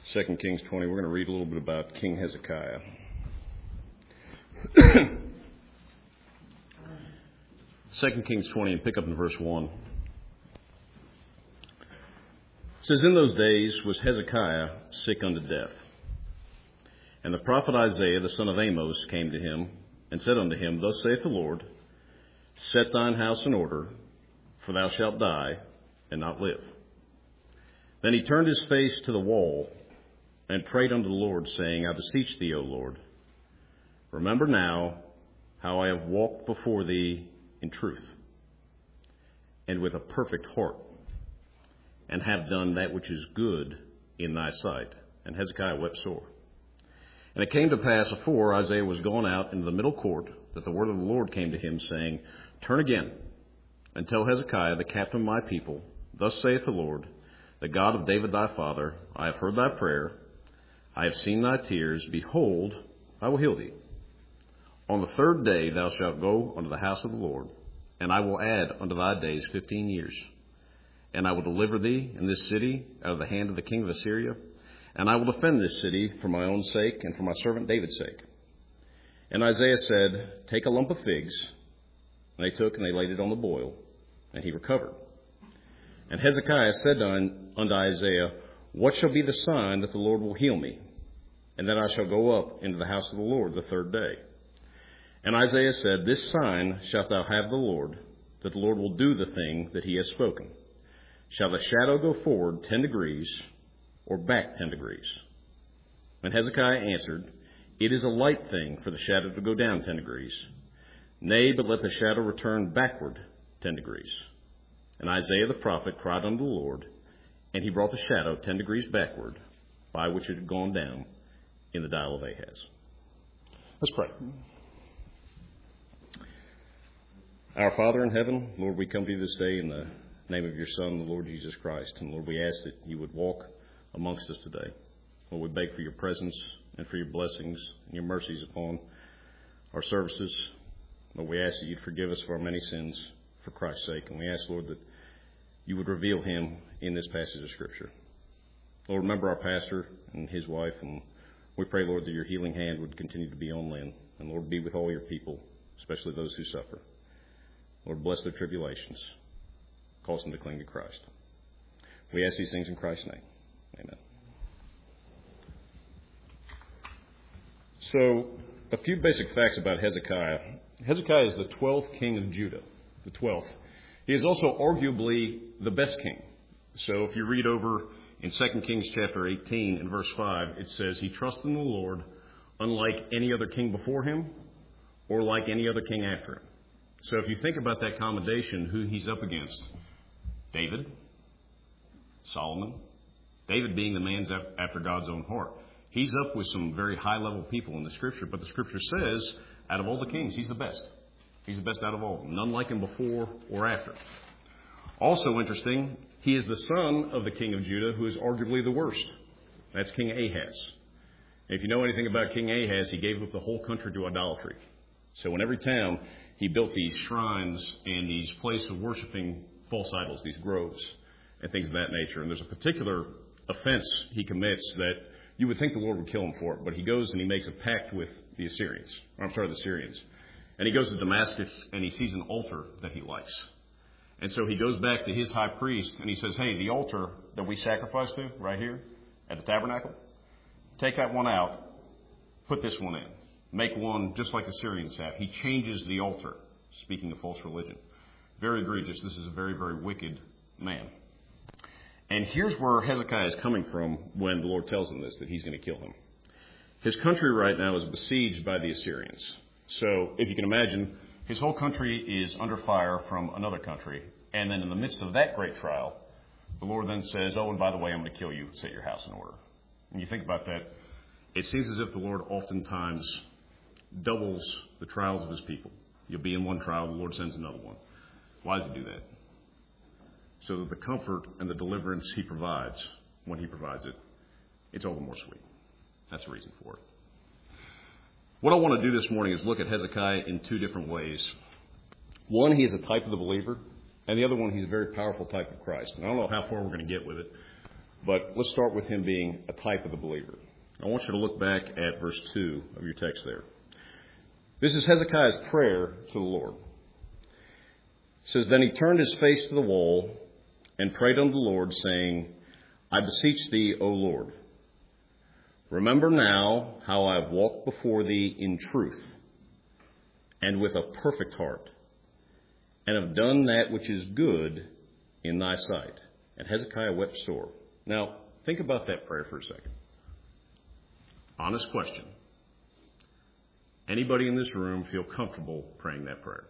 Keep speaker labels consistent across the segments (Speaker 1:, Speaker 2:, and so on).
Speaker 1: 2 Kings 20. We're going to read a little bit about King Hezekiah. 2 Kings 20, and pick up in verse 1. It says, "In those days was Hezekiah sick unto death. And the prophet Isaiah, the son of Amos, came to him and said unto him, Thus saith the Lord, Set thine house in order, for thou shalt die and not live. Then he turned his face to the wall and prayed unto the Lord, saying, I beseech thee, O Lord, remember now how I have walked before thee in truth and with a perfect heart, and have done that which is good in thy sight. And Hezekiah wept sore. And it came to pass, afore Isaiah was gone out into the middle court, that the word of the Lord came to him, saying, Turn again, and tell Hezekiah, the captain of my people, Thus saith the Lord, the God of David thy father, I have heard thy prayer, I have seen thy tears. Behold, I will heal thee. On the third day thou shalt go unto the house of the Lord, and I will add unto thy days 15 years. And I will deliver thee and this city out of the hand of the king of Assyria, and I will defend this city for my own sake and for my servant David's sake. And Isaiah said, Take a lump of figs. And they took and they laid it on the boil, and he recovered. And Hezekiah said unto Isaiah, What shall be the sign that the Lord will heal me, and that I shall go up into the house of the Lord the third day? And Isaiah said, This sign shalt thou have the Lord, that the Lord will do the thing that he has spoken. Shall the shadow go forward 10 degrees, or back 10 degrees? And Hezekiah answered, It is a light thing for the shadow to go down 10 degrees. Nay, but let the shadow return backward 10 degrees. And Isaiah the prophet cried unto the Lord, and he brought the shadow 10 degrees backward, by which it had gone down in the dial of Ahaz. Let's pray. Our Father in heaven, Lord, we come to you this day in the name of your Son, the Lord Jesus Christ. And Lord, we ask that you would walk amongst us today. Lord, we beg for your presence and for your blessings and your mercies upon our services. Lord, we ask that you'd forgive us for our many sins for Christ's sake. And we ask, Lord, that you would reveal him in this passage of Scripture. Lord, remember our pastor and his wife. And we pray, Lord, that your healing hand would continue to be on Lynn. And Lord, be with all your people, especially those who suffer. Lord, bless their tribulations. Cause them to cling to Christ. We ask these things in Christ's name. Amen. So, a few basic facts about Hezekiah. Hezekiah is the 12th king of Judah. The 12th. He is also arguably the best king. So, if you read over in 2 Kings chapter 18 and verse 5, it says, He trusted in the Lord unlike any other king before him or like any other king after him. So if you think about that commendation, who he's up against, David, Solomon, David being the man after God's own heart. He's up with some very high-level people in the Scripture, but the Scripture says, out of all the kings, he's the best. He's the best out of all of them. None like him before or after. Also interesting, he is the son of the king of Judah, who is arguably the worst. That's King Ahaz. If you know anything about King Ahaz, he gave up the whole country to idolatry. So in every town, he built these shrines and these places of worshiping false idols, these groves and things of that nature. And there's a particular offense he commits that you would think the Lord would kill him for it, but he goes and he makes a pact with the Syrians. And he goes to Damascus and he sees an altar that he likes. And so he goes back to his high priest and he says, Hey, the altar that we sacrifice to right here at the tabernacle, take that one out, put this one in. Make one just like the Syrians have. He changes the altar, speaking of false religion. Very egregious. This is a very, very wicked man. And here's where Hezekiah is coming from when the Lord tells him this, that he's going to kill him. His country right now is besieged by the Assyrians. So if you can imagine, his whole country is under fire from another country. And then in the midst of that great trial, the Lord then says, Oh, and by the way, I'm going to kill you. Set your house in order. When you think about that, it seems as if the Lord oftentimes doubles the trials of his people. You'll be in one trial, the Lord sends another one. Why does he do that? So that the comfort and the deliverance he provides, when he provides it, it's all the more sweet. That's the reason for it. What I want to do this morning is look at Hezekiah in two different ways. One, he is a type of the believer, and the other one, he's a very powerful type of Christ. And I don't know how far we're going to get with it, But let's start with him being a type of the believer. I want you to look back at verse 2 of your text there. This is Hezekiah's prayer to the Lord. It says, Then he turned his face to the wall and prayed unto the Lord, saying, I beseech thee, O Lord, remember now how I have walked before thee in truth and with a perfect heart, and have done that which is good in thy sight. And Hezekiah wept sore. Now, think about that prayer for a second. Honest question. Anybody in this room feel comfortable praying that prayer?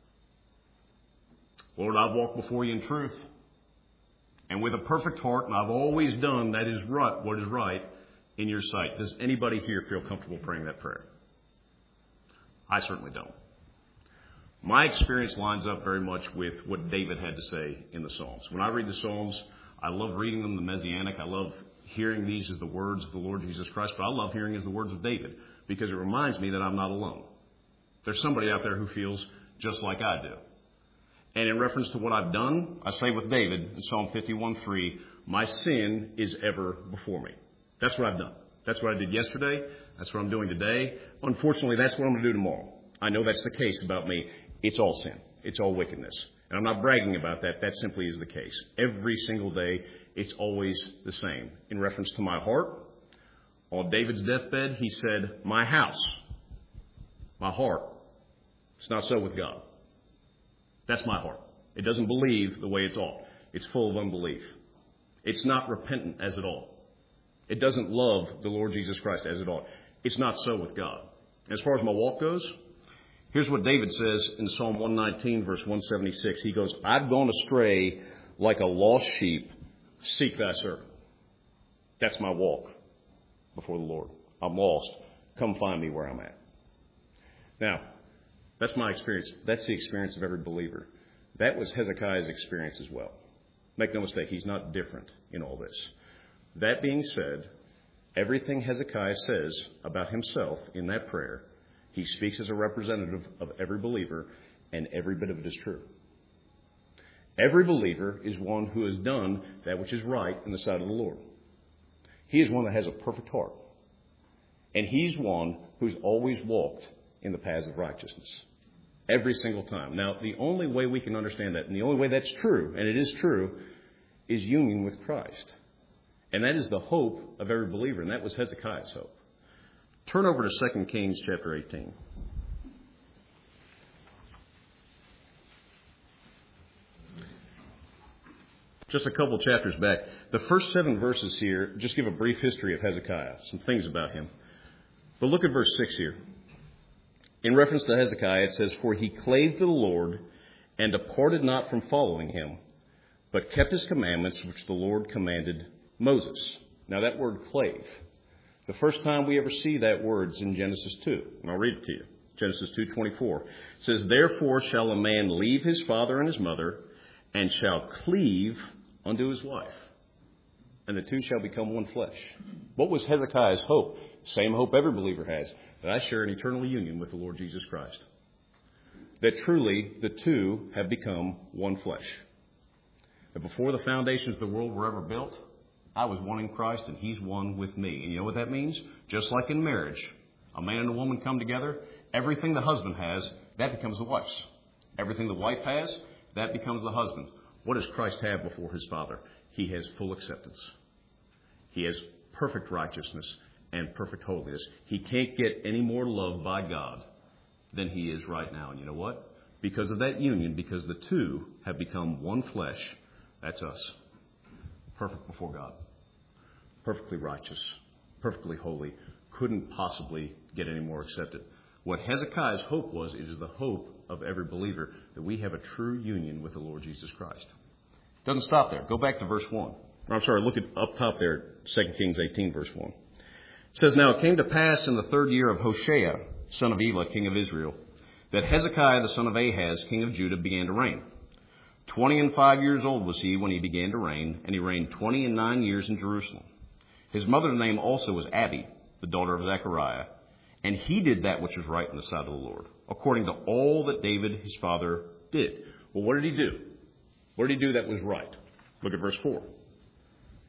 Speaker 1: Lord, I've walked before you in truth and with a perfect heart, and I've always done that is right, what is right in your sight. Does anybody here feel comfortable praying that prayer? I certainly don't. My experience lines up very much with what David had to say in the Psalms. When I read the Psalms, I love reading them, the Messianic. I love hearing these as the words of the Lord Jesus Christ, but I love hearing as the words of David because it reminds me that I'm not alone. There's somebody out there who feels just like I do. And in reference to what I've done, I say with David in Psalm 51:3, my sin is ever before me. That's what I've done. That's what I did yesterday. That's what I'm doing today. Unfortunately, that's what I'm going to do tomorrow. I know that's the case about me. It's all sin. It's all wickedness. And I'm not bragging about that. That simply is the case. Every single day, it's always the same. In reference to my heart, on David's deathbed, he said, my house, my heart. It's not so with God. That's my heart. It doesn't believe the way it's ought. It's full of unbelief. It's not repentant as it ought. It doesn't love the Lord Jesus Christ as it ought. It's not so with God. As far as my walk goes, here's what David says in Psalm 119, verse 176. He goes, I've gone astray like a lost sheep. Seek thy servant. That's my walk before the Lord. I'm lost. Come find me where I'm at. Now, that's my experience. That's the experience of every believer. That was Hezekiah's experience as well. Make no mistake, he's not different in all this. That being said, everything Hezekiah says about himself in that prayer, he speaks as a representative of every believer, and every bit of it is true. Every believer is one who has done that which is right in the sight of the Lord. He is one that has a perfect heart. And he's one who's always walked in the paths of righteousness. Every single time. Now, the only way we can understand that, and the only way that's true, and it is true, is union with Christ. And that is the hope of every believer, and that was Hezekiah's hope. Turn over to 2 Kings chapter 18. Just a couple chapters back. The first 7 verses here just give a brief history of Hezekiah, some things about him. But look at verse 6 here. In reference to Hezekiah, it says, For he clave to the Lord and departed not from following him, but kept his commandments which the Lord commanded Moses. Now that word clave, the first time we ever see that word is in Genesis 2. And I'll read it to you. Genesis 2:24. It says, Therefore shall a man leave his father and his mother, and shall cleave unto his wife, and the two shall become one flesh. What was Hezekiah's hope? Same hope every believer has, that I share an eternal union with the Lord Jesus Christ. That truly the two have become one flesh. That before the foundations of the world were ever built, I was one in Christ and he's one with me. And you know what that means? Just like in marriage, a man and a woman come together, everything the husband has, that becomes the wife's. Everything the wife has, that becomes the husband. What does Christ have before his Father? He has full acceptance. He has perfect righteousness and perfect holiness. He can't get any more loved by God than he is right now. And you know what? Because of that union, because the two have become one flesh, that's us. Perfect before God. Perfectly righteous. Perfectly holy. Couldn't possibly get any more accepted. What Hezekiah's hope was, it is the hope of every believer, that we have a true union with the Lord Jesus Christ. Doesn't stop there. Go back to verse 1. Look at up top there, 2 Kings 18, verse 1. It says, Now it came to pass in the 3rd year of Hoshea, son of Elah, king of Israel, that Hezekiah, the son of Ahaz, king of Judah, began to reign. 25 years old was he when he began to reign, and he reigned 29 years in Jerusalem. His mother's name also was Abi, the daughter of Zechariah, and he did that which was right in the sight of the Lord, according to all that David his father did. Well, what did he do? What did he do that was right? Look at verse 4.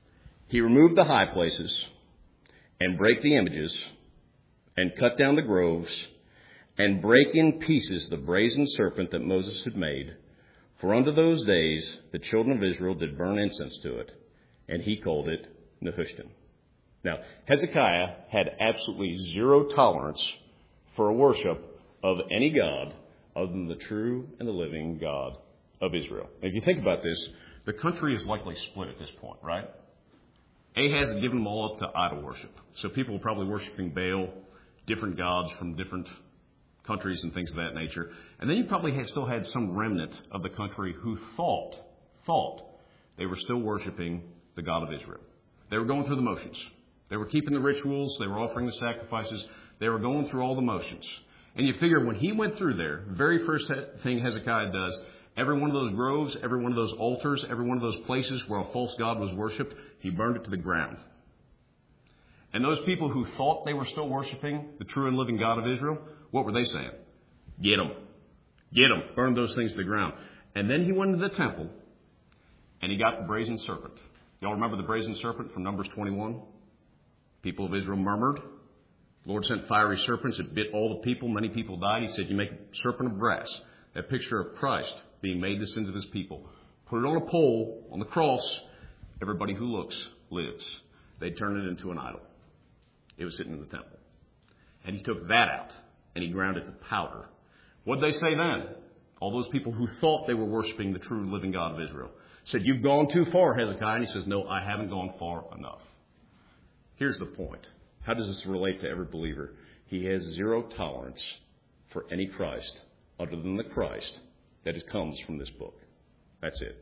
Speaker 1: He removed the high places and brake the images and cut down the groves and brake in pieces the brazen serpent that Moses had made. For unto those days the children of Israel did burn incense to it, and he called it Nehushtan. Now, Hezekiah had absolutely zero tolerance for a worship of any god other than the true and the living God of Israel. If you think about this, the country is likely split at this point, right? Ahaz had given them all up to idol worship. So people were probably worshiping Baal, different gods from different countries and things of that nature. And then you probably still had some remnant of the country who thought they were still worshiping the God of Israel. They were going through the motions. They were keeping the rituals. They were offering the sacrifices. They were going through all the motions. And you figure when he went through there, the very first thing Hezekiah does, every one of those groves, every one of those altars, every one of those places where a false god was worshipped, he burned it to the ground. And those people who thought they were still worshiping the true and living God of Israel, what were they saying? Get them. Get them. Burn those things to the ground. And then he went into the temple and he got the brazen serpent. Y'all remember the brazen serpent from Numbers 21? People of Israel murmured. The Lord sent fiery serpents. It bit all the people. Many people died. He said, you make a serpent of brass. That picture of Christ being made the sins of his people. Put it on a pole, on the cross. Everybody who looks lives. They turned it into an idol. It was sitting in the temple. And he took that out and he ground it to powder. What did they say then? All those people who thought they were worshiping the true living God of Israel said, you've gone too far, Hezekiah. And he says, no, I haven't gone far enough. Here's the point. How does this relate to every believer? He has zero tolerance for any Christ other than the Christ that comes from this book. That's it.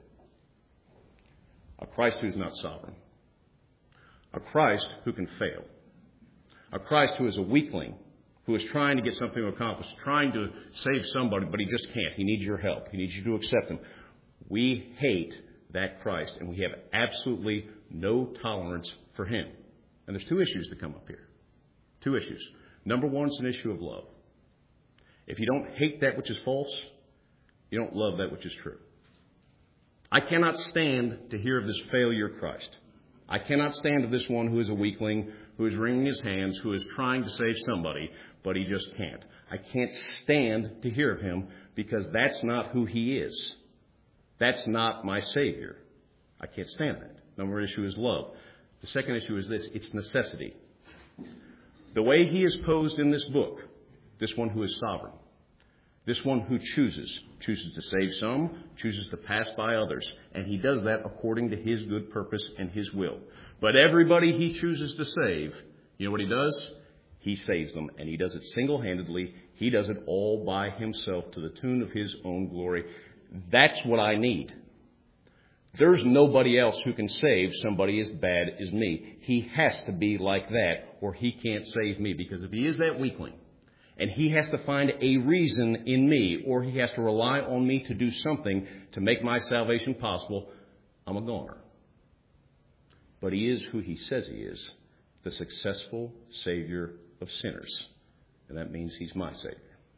Speaker 1: A Christ who's not sovereign. A Christ who can fail. A Christ who is a weakling, who is trying to get something accomplished, trying to save somebody, but he just can't. He needs your help. He needs you to accept him. We hate that Christ, and we have absolutely no tolerance for him. And there's two issues that come up here. Two issues. Number one is an issue of love. If you don't hate that which is false, you don't love that which is true. I cannot stand to hear of this failure Christ. I cannot stand to this one who is a weakling, who is wringing his hands, who is trying to save somebody, but he just can't. I can't stand to hear of him because that's not who he is. That's not my Savior. I can't stand that. Number one issue is love. The second issue is this. It's necessity. The way he is posed in this book, this one who is sovereign, this one who chooses to save some, chooses to pass by others, and he does that according to his good purpose and his will. But everybody he chooses to save, you know what he does? He saves them, and he does it single-handedly. He does it all by himself to the tune of his own glory. That's what I need. There's nobody else who can save somebody as bad as me. He has to be like that, or he can't save me, because if he is that weakling, and he has to find a reason in me, or he has to rely on me to do something to make my salvation possible, I'm a goner. But he is who he says he is, the successful Savior of sinners. And that means he's my Savior.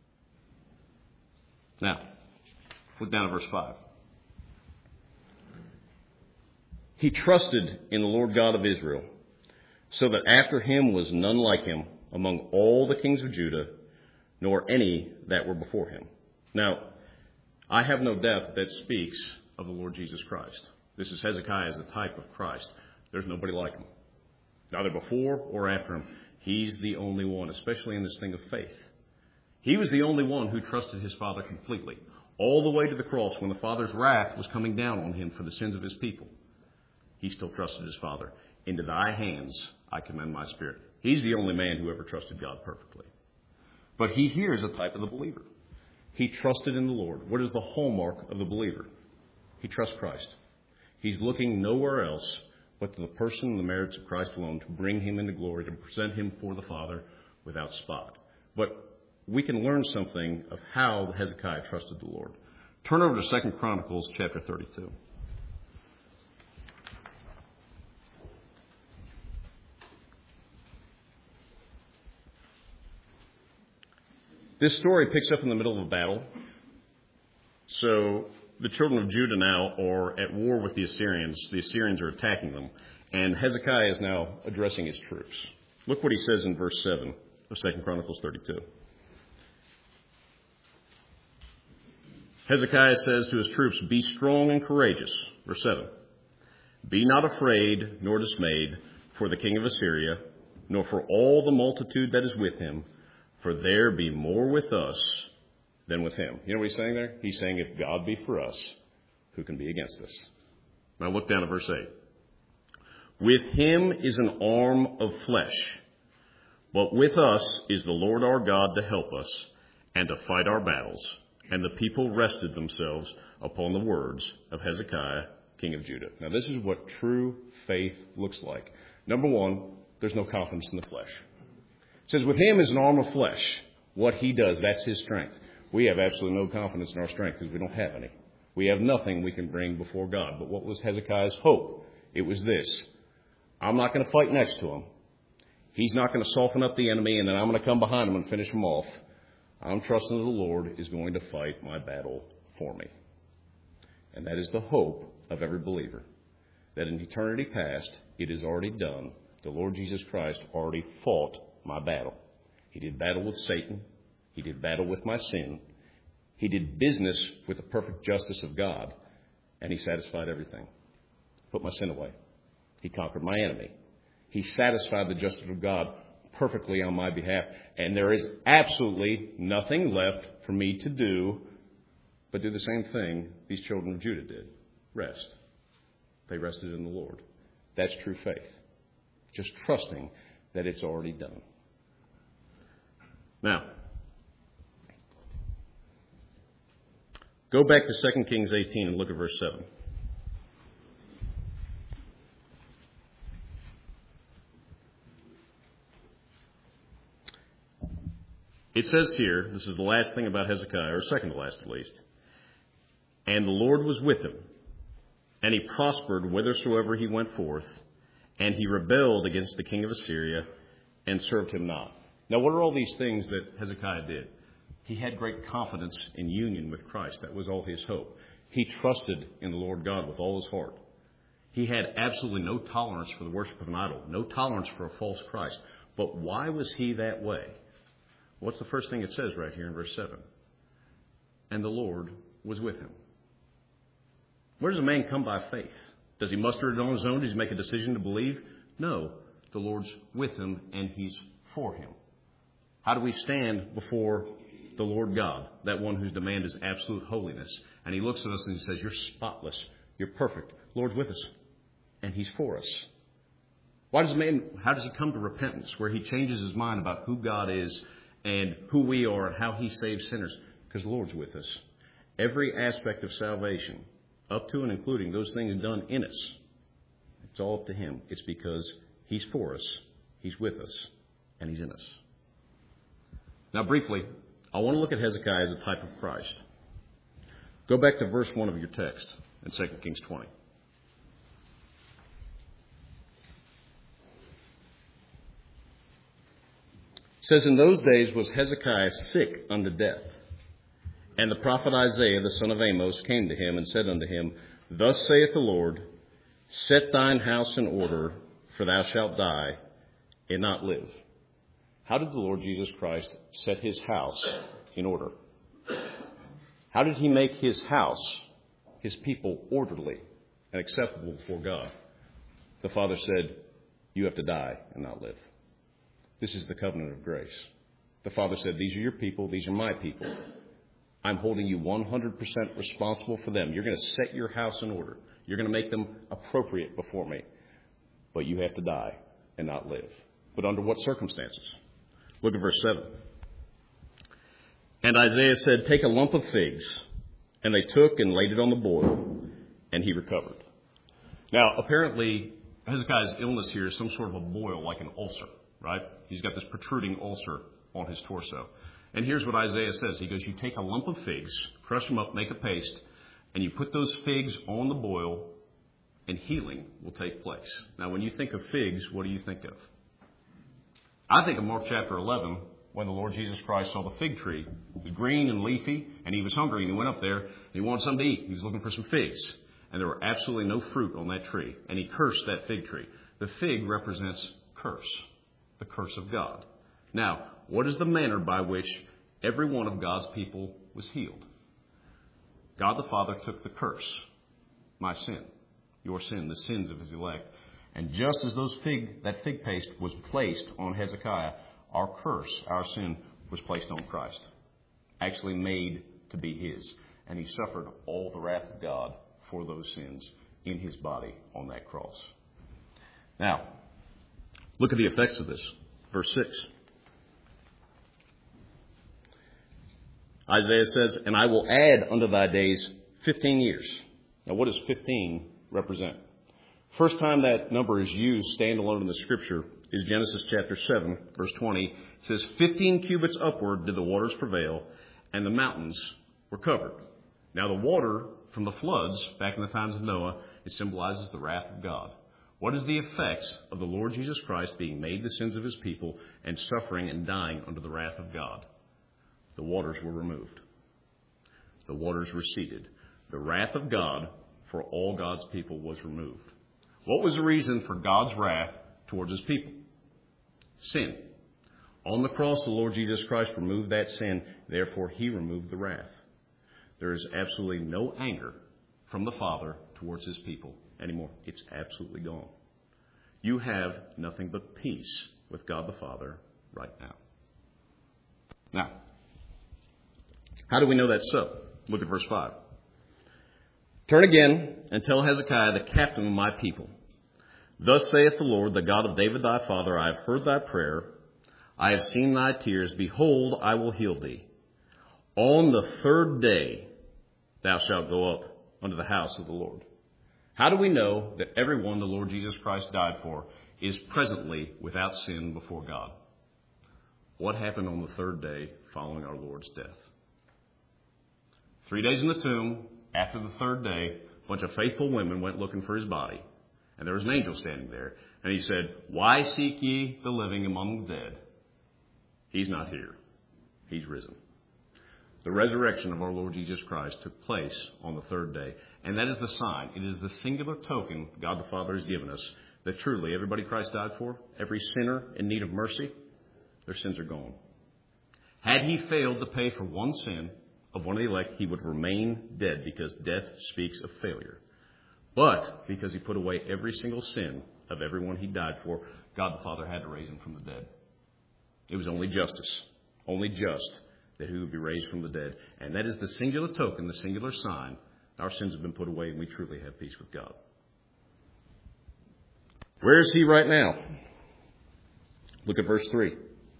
Speaker 1: Now, look down at verse 5. He trusted in the Lord God of Israel, so that after him was none like him among all the kings of Judah, nor any that were before him. Now, I have no doubt that speaks of the Lord Jesus Christ. This is Hezekiah as a type of Christ. There's nobody like him, neither before or after him. He's the only one, especially in this thing of faith. He was the only one who trusted his Father completely, all the way to the cross when the Father's wrath was coming down on him for the sins of his people. He still trusted his Father. Into thy hands I commend my spirit. He's the only man who ever trusted God perfectly. But he here is a type of the believer. He trusted in the Lord. What is the hallmark of the believer? He trusts Christ. He's looking nowhere else but to the person and the merits of Christ alone to bring him into glory, to present him for the Father without spot. But we can learn something of how Hezekiah trusted the Lord. Turn over to 2 Chronicles chapter 32. This story picks up in the middle of a battle. So the children of Judah now are at war with the Assyrians. The Assyrians are attacking them. And Hezekiah is now addressing his troops. Look what he says in verse 7 of 2 Chronicles 32. Hezekiah says to his troops, "Be strong and courageous." Verse 7. "Be not afraid nor dismayed for the king of Assyria, nor for all the multitude that is with him, for there be more with us than with him." You know what he's saying there? He's saying, if God be for us, who can be against us? Now look down at verse 8. "With him is an arm of flesh, but with us is the Lord our God to help us and to fight our battles." And the people rested themselves upon the words of Hezekiah, king of Judah. Now this is what true faith looks like. Number one, there's no confidence in the flesh. It says, with him is an arm of flesh. What he does, that's his strength. We have absolutely no confidence in our strength because we don't have any. We have nothing we can bring before God. But what was Hezekiah's hope? It was this: I'm not going to fight next to him. He's not going to soften up the enemy, and then I'm going to come behind him and finish him off. I'm trusting that the Lord is going to fight my battle for me. And that is the hope of every believer, that in eternity past, it is already done. The Lord Jesus Christ already fought my battle. He did battle with Satan. He did battle with my sin. He did business with the perfect justice of God, and he satisfied everything. Put my sin away. He conquered my enemy. He satisfied the justice of God perfectly on my behalf, and there is absolutely nothing left for me to do but do the same thing these children of Judah did: rest. They rested in the Lord. That's true faith. Just trusting that it's already done. Now, go back to 2 Kings 18 and look at verse 7. It says here, this is the last thing about Hezekiah, or second to last at least. "And the Lord was with him, and he prospered whithersoever he went forth, and he rebelled against the king of Assyria, and served him not." Now, what are all these things that Hezekiah did? He had great confidence in union with Christ. That was all his hope. He trusted in the Lord God with all his heart. He had absolutely no tolerance for the worship of an idol, no tolerance for a false Christ. But why was he that way? What's the first thing it says right here in verse 7? "And the Lord was with him." Where does a man come by faith? Does he muster it on his own? Does he make a decision to believe? No. The Lord's with him, and he's for him. How do we stand before the Lord God, that one whose demand is absolute holiness? And he looks at us and he says, "You're spotless. You're perfect. Lord's with us, and he's for us." How does he come to repentance, where he changes his mind about who God is and who we are and how he saves sinners? Because the Lord's with us. Every aspect of salvation, up to and including those things done in us, it's all up to him. It's because he's for us, he's with us, and he's in us. Now, briefly, I want to look at Hezekiah as a type of Christ. Go back to verse 1 of your text in 2 Kings 20. It says, "In those days was Hezekiah sick unto death. And the prophet Isaiah, the son of Amos, came to him and said unto him, Thus saith the Lord, Set thine house in order, for thou shalt die, and not live." How did the Lord Jesus Christ set his house in order? How did he make his house, his people, orderly and acceptable before God? The Father said, "You have to die and not live." This is the covenant of grace. The Father said, "These are your people. These are my people. I'm holding you 100% responsible for them. You're going to set your house in order. You're going to make them appropriate before me. But you have to die and not live." But under what circumstances? Look at verse 7. "And Isaiah said, Take a lump of figs. And they took and laid it on the boil, and he recovered." Now, apparently, Hezekiah's illness here is some sort of a boil, like an ulcer, right? He's got this protruding ulcer on his torso. And here's what Isaiah says. He goes, "You take a lump of figs, crush them up, make a paste, and you put those figs on the boil, and healing will take place." Now, when you think of figs, what do you think of? I think of Mark chapter 11, when the Lord Jesus Christ saw the fig tree. It was green and leafy, and he was hungry, and he went up there, and he wanted something to eat. He was looking for some figs. and there were absolutely no fruit on that tree. And he cursed that fig tree. The fig represents curse, the curse of God. Now, what is the manner by which every one of God's people was healed? God the Father took the curse, my sin, your sin, the sins of his elect. And just as that fig paste was placed on Hezekiah, our curse, our sin, was placed on Christ, actually made to be his. And he suffered all the wrath of God for those sins in his body on that cross. Now, look at the effects of this. Verse 6. Isaiah says, and I will add unto thy days 15 years. Now, what does 15 represent? First time that number is used standalone in the Scripture is Genesis chapter 7, verse 20. It says, 15 cubits upward did the waters prevail, and the mountains were covered. Now, the water from the floods, back in the times of Noah, it symbolizes the wrath of God. What is the effects of the Lord Jesus Christ being made the sins of his people and suffering and dying under the wrath of God? The waters were removed. The waters receded. The wrath of God for all God's people was removed. What was the reason for God's wrath towards his people? Sin. On the cross, the Lord Jesus Christ removed that sin. Therefore, he removed the wrath. There is absolutely no anger from the Father towards his people anymore. It's absolutely gone. You have nothing but peace with God the Father right now. Now, how do we know that's so? Look at verse 5. Turn again and tell Hezekiah, the captain of my people, thus saith the Lord, the God of David thy father, I have heard thy prayer. I have seen thy tears. Behold, I will heal thee. On the third day thou shalt go up unto the house of the Lord. How do we know that everyone the Lord Jesus Christ died for is presently without sin before God? What happened on the third day following our Lord's death? 3 days in the tomb. After the third day, a bunch of faithful women went looking for his body. And there was an angel standing there. And he said, why seek ye the living among the dead? He's not here. He's risen. The resurrection of our Lord Jesus Christ took place on the third day. And that is the sign. It is the singular token God the Father has given us that truly everybody Christ died for, every sinner in need of mercy, their sins are gone. Had he failed to pay for one sin of one of the elect, he would remain dead because death speaks of failure. But because he put away every single sin of everyone he died for, God the Father had to raise him from the dead. It was only justice, only just, that he would be raised from the dead. And that is the singular token, the singular sign. Our sins have been put away and we truly have peace with God. Where is he right now? Look at verse 3.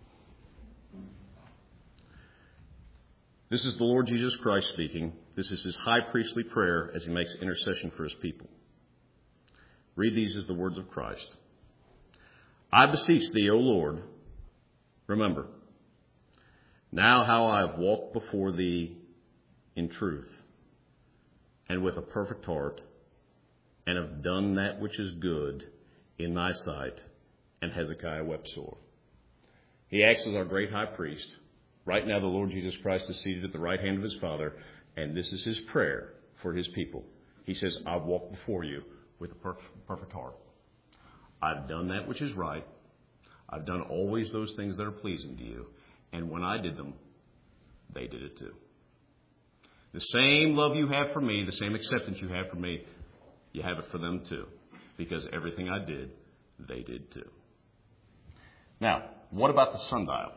Speaker 1: This is the Lord Jesus Christ speaking. This is his high priestly prayer as he makes intercession for his people. Read these as the words of Christ. I beseech thee, O Lord, remember now how I have walked before thee in truth and with a perfect heart, and have done that which is good in thy sight. And Hezekiah wept sore. He acts as our great high priest. Right now, the Lord Jesus Christ is seated at the right hand of his Father, and this is his prayer for his people. He says, I've walked before you with a perfect heart. I've done that which is right. I've done always those things that are pleasing to you. And when I did them, they did it too. The same love you have for me, the same acceptance you have for me, you have it for them too. Because everything I did, they did too. Now, what about the sundial?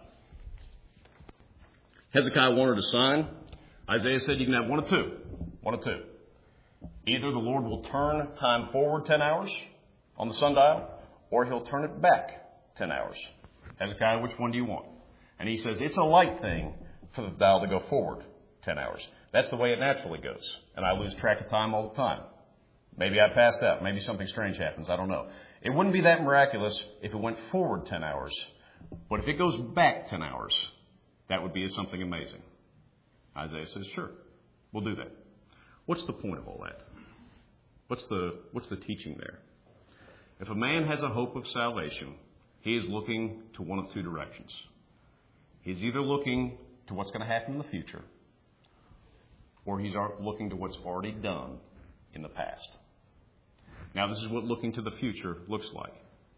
Speaker 1: Hezekiah wanted a sign. Isaiah said you can have one of two. One of two. Either the Lord will turn time forward 10 hours on the sundial, or he'll turn it back 10 hours. Hezekiah, which one do you want? And he says it's a light thing for the dial to go forward 10 hours. That's the way it naturally goes. And I lose track of time all the time. Maybe I passed out. Maybe something strange happens. I don't know. It wouldn't be that miraculous if it went forward 10 hours. But if it goes back 10 hours, that would be something amazing. Isaiah says, sure, we'll do that. What's the point of all that? What's the teaching there? If a man has a hope of salvation, he is looking to one of two directions. He's either looking to what's going to happen in the future, or he's looking to what's already done in the past. Now, this is what looking to the future looks like.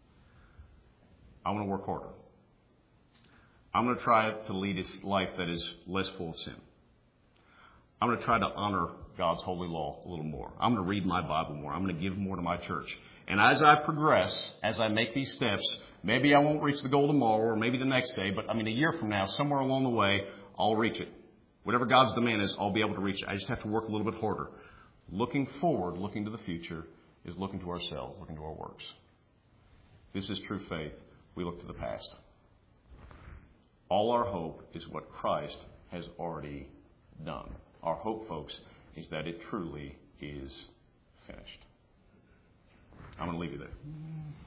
Speaker 1: I want to work harder. I'm going to try to lead a life that is less full of sin. I'm going to try to honor God's holy law a little more. I'm going to read my Bible more. I'm going to give more to my church. And as I progress, as I make these steps, maybe I won't reach the goal tomorrow or maybe the next day, but a year from now, somewhere along the way, I'll reach it. Whatever God's demand is, I'll be able to reach it. I just have to work a little bit harder. Looking forward, looking to the future, is looking to ourselves, looking to our works. This is true faith. We look to the past. All our hope is what Christ has already done. Our hope, folks, is that it truly is finished. I'm going to leave you there.